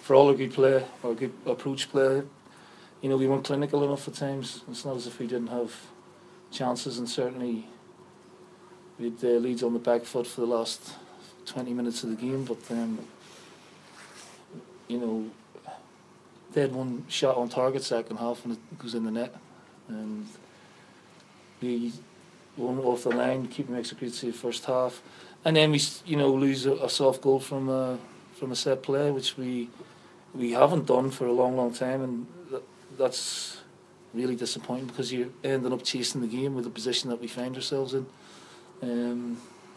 for all our good play, our good approach play, we weren't clinical enough at times. It's not as if we didn't have chances, and certainly we had leads on the back foot for the last 20 minutes of the game, but they had one shot on target second half and it goes in the net, and we won off the line, keeping makes a great save first half, and then we lose a soft goal from a set play, which we haven't done for a long time, and that's really disappointing because you're ending up chasing the game with the position that we find ourselves in.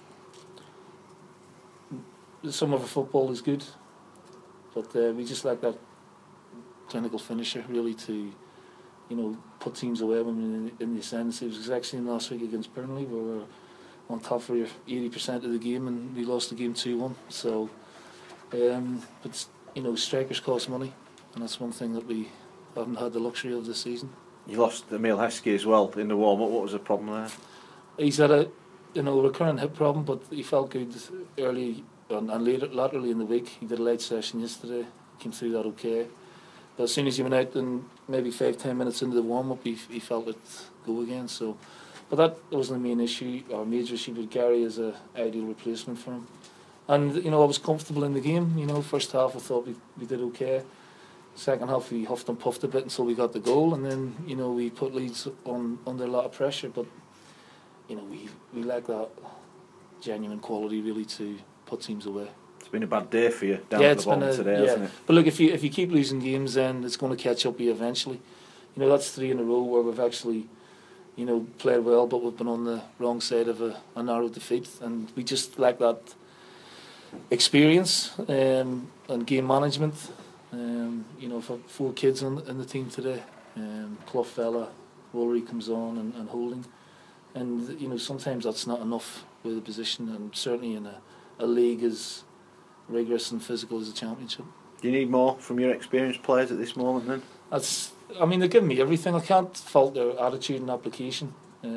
Some of our football is good, but we just lack that clinical finisher really to put teams away when in the ascendancy. It was exactly last week against Burnley where we were on top for 80% of the game and we lost the game 2-1. So but strikers cost money, and that's one thing that we haven't had the luxury of this season. You lost Emile Heskey as well in the warm-up. What was the problem there? He's had a recurrent hip problem, but he felt good early and laterally in the week. He did a late session yesterday, came through that okay. But as soon as he went out and maybe 5-10 minutes into the warm-up, he felt it go again. So, but that wasn't the main issue or major issue. But Gary is an ideal replacement for him, and I was comfortable in the game. First half I thought we did okay. Second half we huffed and puffed a bit until we got the goal, and then we put Leeds under a lot of pressure. But we lack that genuine quality really to put teams away. It's been a bad day for you down at the bottom today, hasn't it? But look, if you keep losing games, then it's going to catch up with you eventually. That's 3 in a row where we've actually played well, but we've been on the wrong side of a narrow defeat, and we just lack that experience and game management. For 4 kids in the team today, Clough fella, Woolery comes on and Holding, and sometimes that's not enough with a position, and certainly in a league as rigorous and physical as a championship. Do you need more from your experienced players at this moment then? They're giving me everything. I can't fault their attitude and application.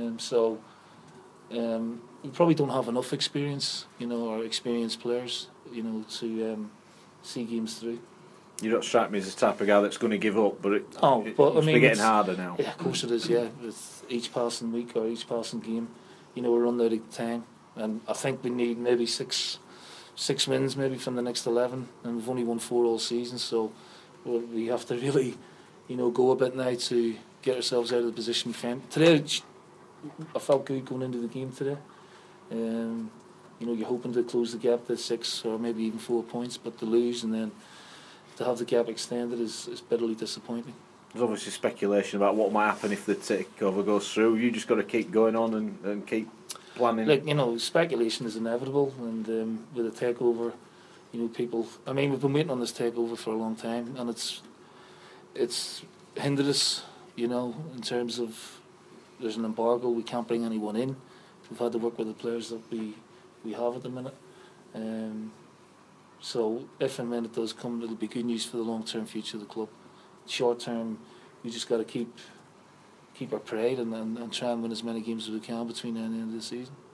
We probably don't have enough experience, or experienced players, to see games through. You don't strike me as the type of guy that's going to give up, but it must be getting harder now. Yeah, of course it is, yeah. With each passing week or each passing game, we're running out of time. And I think we need maybe six wins maybe from the next 11, and we've only won 4 all season, so we have to really go a bit now to get ourselves out of the position we found. Today I felt good going into the game today. You're hoping to close the gap to 6 or maybe even 4 points, but to lose and then to have the gap extended is bitterly disappointing. There's obviously speculation about what might happen if the takeover goes through. You just got to keep going on and keep planning. Speculation is inevitable, and with a takeover, people. We've been waiting on this takeover for a long time, and it's hindered us. In terms of there's an embargo, we can't bring anyone in. We've had to work with the players that we have at the minute. So if and when it does come, it'll be good news for the long-term future of the club. Short-term, we just got to keep our pride and try and win as many games as we can between now and the end of the season.